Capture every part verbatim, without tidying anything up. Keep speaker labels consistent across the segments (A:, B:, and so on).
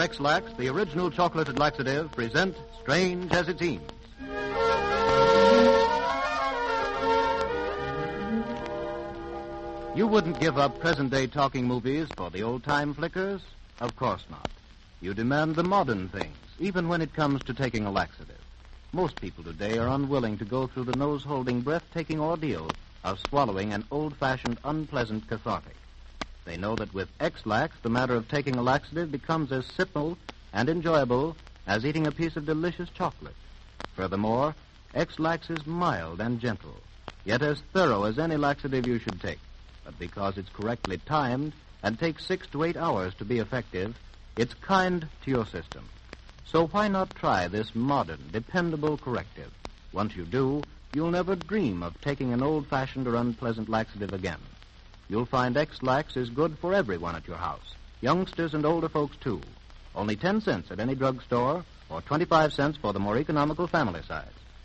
A: X-Lax, the original chocolated laxative, present Strange as It Seems. You wouldn't give up present-day talking movies for the old-time flickers? Of course not. You demand the modern things, even when it comes to taking a laxative. Most people today are unwilling to go through the nose-holding, breathtaking ordeal of swallowing an old-fashioned, unpleasant cathartic. They know that with X-Lax, the matter of taking a laxative becomes as simple and enjoyable as eating a piece of delicious chocolate. Furthermore, X-Lax is mild and gentle, yet as thorough as any laxative you should take. But because it's correctly timed and takes six to eight hours to be effective, it's kind to your system. So why not try this modern, dependable corrective? Once you do, you'll never dream of taking an old-fashioned or unpleasant laxative again. You'll find X-Lax is good for everyone at your house, youngsters and older folks, too. Only ten cents at any drugstore or twenty-five cents for the more economical family size.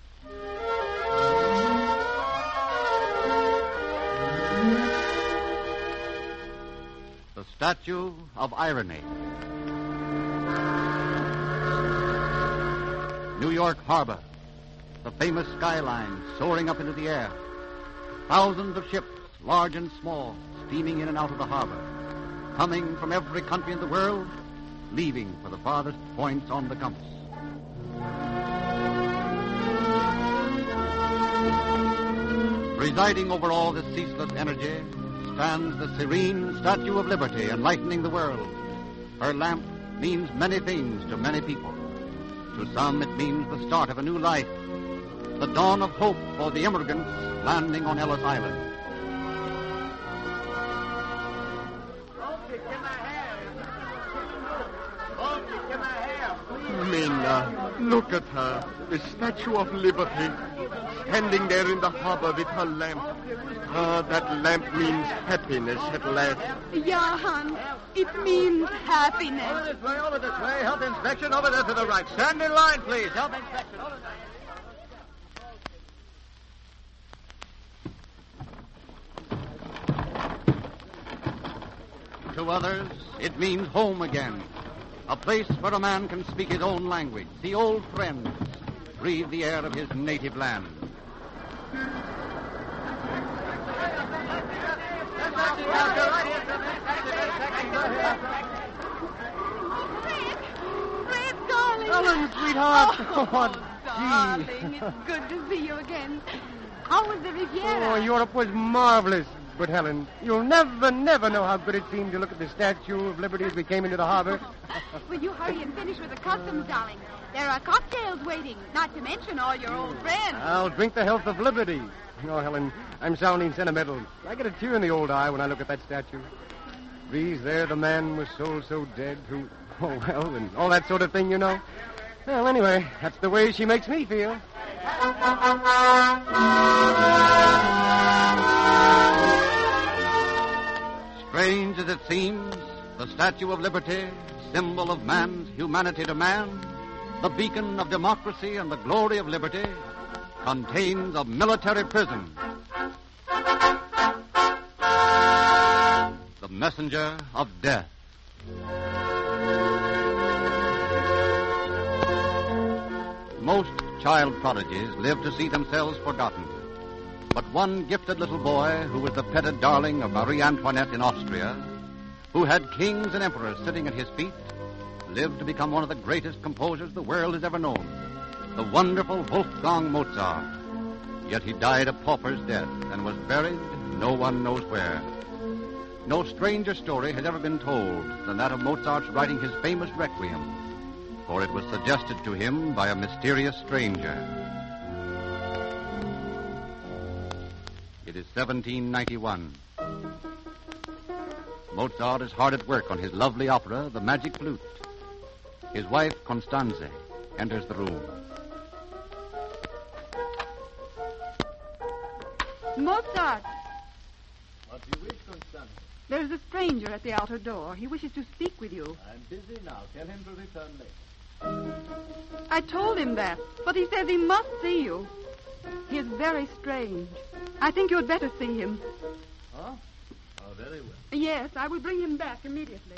A: The Statue of Irony. New York Harbor. The famous skyline soaring up into the air. Thousands of ships, large and small, steaming in and out of the harbor. Coming from every country in the world, leaving for the farthest points on the compass. Presiding over all this ceaseless energy stands the serene Statue of Liberty, enlightening the world. Her lamp means many things to many people. To some, it means the start of a new life, the dawn of hope for the immigrants landing on Ellis Island.
B: Mina, look at her, the Statue of Liberty, standing there in the harbor with her lamp. Ah, that lamp means happiness at last.
C: Yeah, Hans, it means happiness.
A: Over this way, over this way. Health inspection over there to the right. Stand in line, please. Health inspection over there. To others, it means home again. A place where a man can speak his own language, see old friends, breathe the air of his native land.
C: Fred, darling.
B: Ellen, sweetheart.
C: Oh,
B: Oh,
C: darling,
B: gee.
C: it's good to see you again. How was the Riviera?
B: Oh, Europe was marvelous. But, Helen, you'll never, never know how good it seemed to look at the Statue of Liberty as we came into the harbor.
C: Will you hurry and finish with the customs, darling? There are cocktails waiting, not to mention all your old friends.
B: I'll drink the health of liberty. Oh, Helen, I'm sounding sentimental. I get a tear in the old eye when I look at that statue. These there, the man was soul so dead who, oh, well, and all that sort of thing, you know. Well, anyway, that's the way she makes me feel.
A: Strange as it seems, the Statue of Liberty, symbol of man's humanity to man, the beacon of democracy and the glory of liberty, contains a military prison. The messenger of death. Most child prodigies live to see themselves forgotten. But one gifted little boy, who was the petted darling of Marie Antoinette in Austria, who had kings and emperors sitting at his feet, lived to become one of the greatest composers the world has ever known, the wonderful Wolfgang Mozart. Yet he died a pauper's death and was buried no one knows where. No stranger story has ever been told than that of Mozart's writing his famous Requiem, for it was suggested to him by a mysterious stranger. It is seventeen ninety-one. Mozart is hard at work on his lovely opera, The Magic Flute. His wife, Constanze, enters the room.
C: Mozart,
D: What do you wish, Constanze?
C: there's a stranger at the outer door. He wishes to speak with you.
D: I'm busy now. Tell him to return later.
C: I told him that, but he says he must see you. He is very strange. I think you'd better see him.
D: Huh? Oh, very well.
C: Yes, I will bring him back immediately.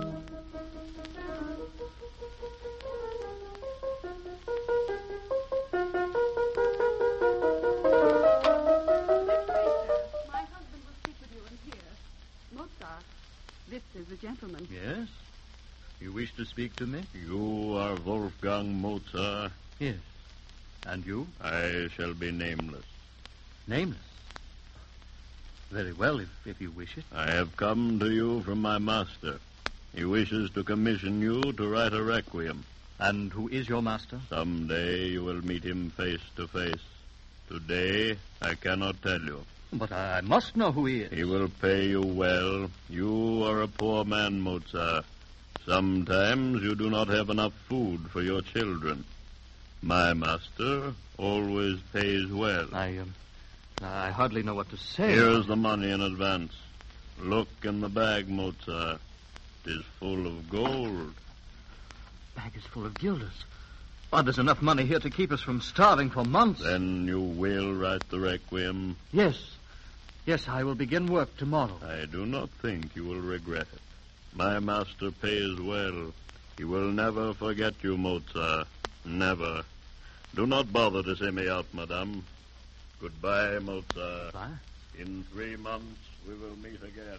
C: My husband will speak with you in here. Mozart, this is the gentleman.
E: Yes? You wish to speak to me?
F: You are Wolfgang Mozart.
E: Yes. And you?
F: I shall be nameless.
E: Nameless? Very well, if, if you wish it.
F: I have come to you from my master. He wishes to commission you to write a requiem.
E: And who is your master?
F: Someday you will meet him face to face. Today, I cannot tell you.
E: But I must know who he is.
F: He will pay you well. You are a poor man, Mozart. Sometimes you do not have enough food for your children. My master always pays well.
E: I, um, I hardly know what to say.
F: Here's the money in advance. Look in the bag, Mozart. It is full of gold.
E: The bag is full of guilders. Oh, there's enough money here to keep us from starving for months.
F: Then you will write the requiem?
E: Yes. Yes, I will begin work tomorrow.
F: I do not think you will regret it. My master pays well. He will never forget you, Mozart. Never. Do not bother to see me out, madame. Goodbye, Mozart.
E: Bye.
F: In three months, we will meet again.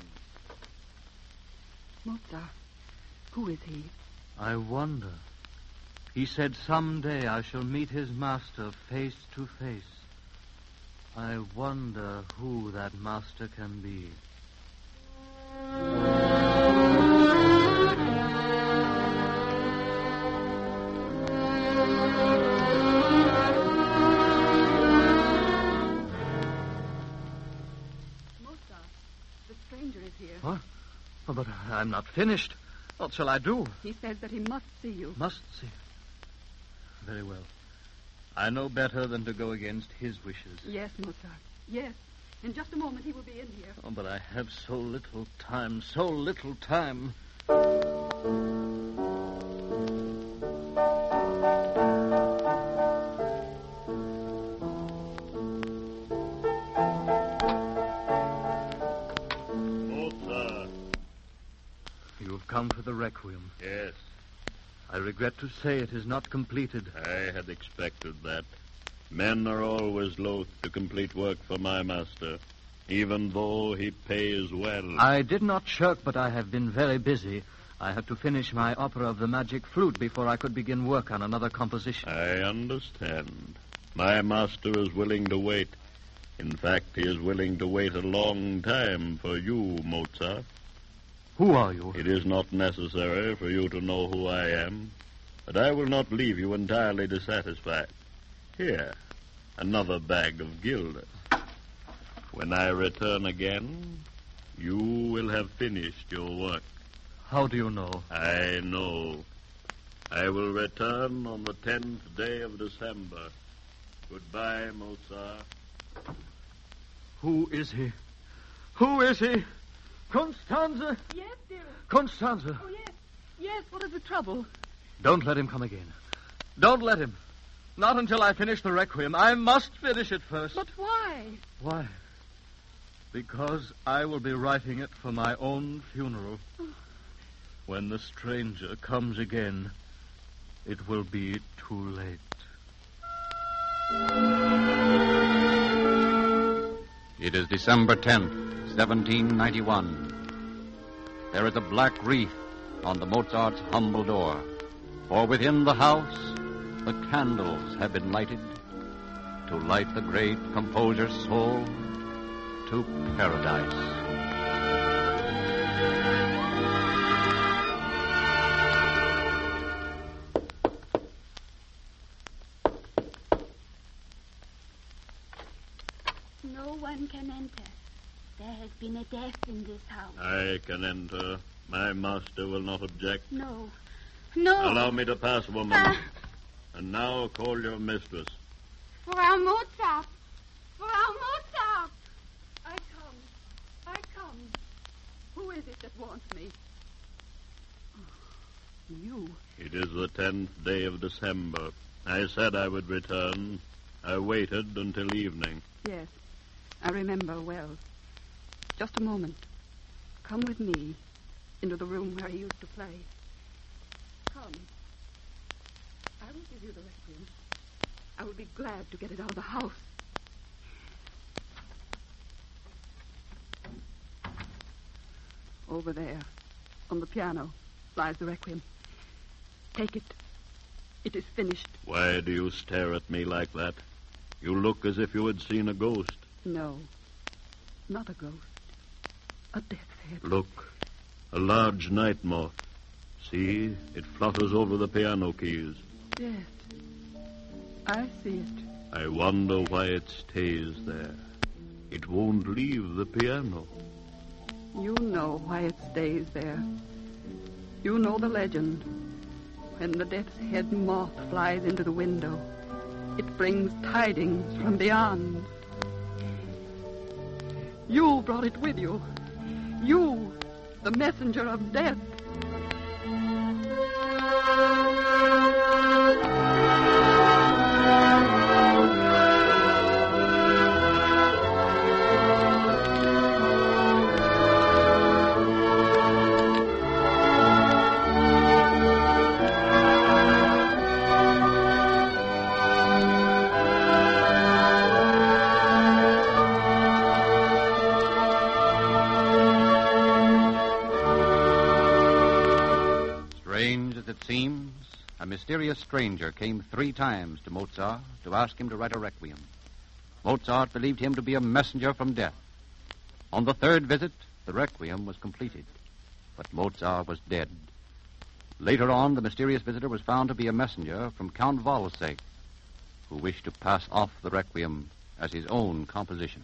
C: Mozart, who is he?
E: I wonder. He said someday I shall meet his master face to face. I wonder who that master can be. What? Oh, but I'm not finished. What shall I do?
C: He says that he must see you.
E: Must see. Very well. I know better than to go against his wishes.
C: Yes, Mozart. Yes. In just a moment he will be in here.
E: Oh, but I have so little time, so little time. Come for the requiem.
F: Yes.
E: I regret to say it is not completed.
F: I had expected that. Men are always loath to complete work for my master, even though he pays well.
E: I did not shirk, but I have been very busy. I had to finish my opera of the magic flute before I could begin work on another composition.
F: I understand. My master is willing to wait. In fact, he is willing to wait a long time for you, Mozart.
E: Who are you?
F: It is not necessary for you to know who I am, but I will not leave you entirely dissatisfied. Here, another bag of guilders. When I return again, you will have finished your work.
E: How do you know?
F: I know. I will return on the tenth day of December. Goodbye, Mozart.
E: Who is he? Who is he? Constanze!
C: Yes, dear.
E: Constanze!
C: Oh, yes. Yes, what is the trouble?
E: Don't let him come again. Don't let him. Not until I finish the requiem. I must finish it first.
C: But why?
E: Why? Because I will be writing it for my own funeral. When the stranger comes again, it will be too late.
G: It is December tenth, seventeen ninety-one. There is a black wreath on the Mozart's humble door, for within the house the candles have been lighted to light the great composer's soul to paradise.
H: No one can enter. There has been a death in this house.
F: I can enter. My master will not object.
H: No. No.
F: Allow me to pass, woman.
H: Ah.
F: And now call your mistress.
C: Frau Mozart! Frau Mozart! I come. I come. Who is it that wants me? Oh, you.
F: It is the tenth day of December. I said I would return. I waited until evening.
C: Yes, I remember well. Just a moment. Come with me into the room where he used to play. Come. I will give you the requiem. I will be glad to get it out of the house. Over there, on the piano, lies the requiem. Take it. It is finished.
F: Why do you stare at me like that? You look as if you had seen a ghost.
C: No, not a ghost. A death's head.
F: Look, a large night moth. See, it flutters over the piano keys.
C: Yes, I see it.
F: I wonder why it stays there. It won't leave the piano.
C: You know why it stays there. You know the legend. When the death's head moth flies into the window, it brings tidings from beyond. You brought it with you. You, the messenger of death.
G: It seems a mysterious stranger came three times to Mozart to ask him to write a requiem. Mozart believed him to be a messenger from death. On the third visit, the requiem was completed, but Mozart was dead. Later on, the mysterious visitor was found to be a messenger from Count Walsegg, who wished to pass off the requiem as his own composition.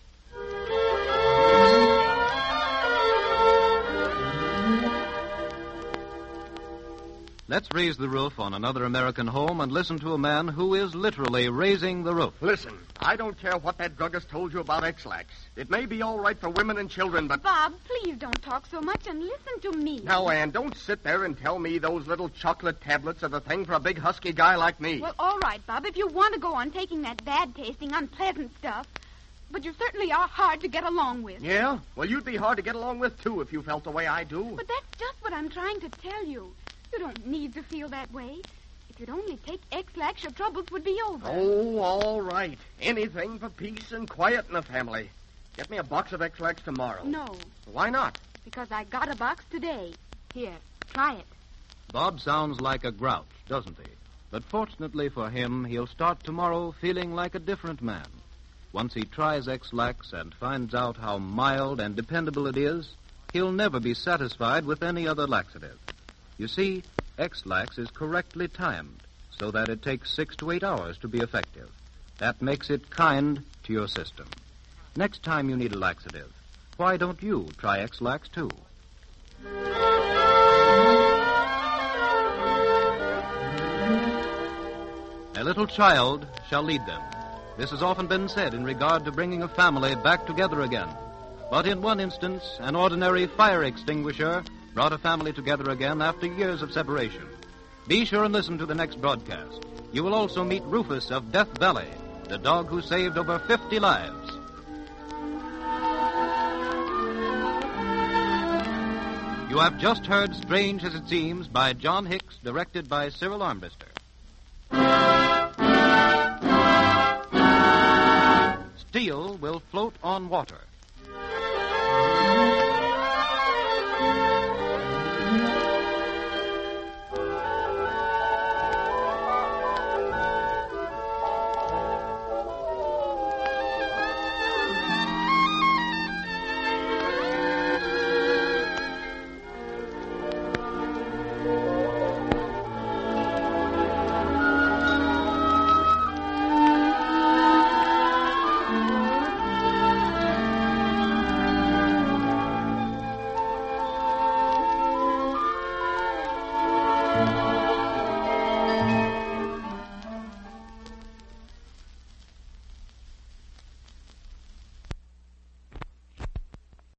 A: Let's raise the roof on another American home and listen to a man who is literally raising the roof.
B: Listen, I don't care what that druggist told you about X-Lax. It may be all right for women and children, but...
H: Bob, please don't talk so much and listen to me.
B: Now, Ann, don't sit there and tell me those little chocolate tablets are the thing for a big husky guy like me.
H: Well, all right, Bob, if you want to go on taking that bad-tasting, unpleasant stuff. But you certainly are hard to get along with.
B: Yeah? Well, you'd be hard to get along with, too, if you felt the way I do.
H: But that's just what I'm trying to tell you. You don't need to feel that way. If you'd only take X-Lax, your troubles would be over.
B: Oh, all right. Anything for peace and quiet in the family. Get me a box of X-Lax tomorrow.
H: No.
B: Why not?
H: Because I got a box today. Here, try it.
A: Bob sounds like a grouch, doesn't he? But fortunately for him, he'll start tomorrow feeling like a different man. Once he tries X-Lax and finds out how mild and dependable it is, he'll never be satisfied with any other laxative. You see, X-Lax is correctly timed so that it takes six to eight hours to be effective. That makes it kind to your system. Next time you need a laxative, why don't you try X-Lax too? A little child shall lead them. This has often been said in regard to bringing a family back together again. But in one instance, an ordinary fire extinguisher brought a family together again after years of separation. Be sure and listen to the next broadcast. You will also meet Rufus of Death Valley, the dog who saved over fifty lives. You have just heard Strange as It Seems by John Hicks, directed by Cyril Armbruster. Steel will float on water.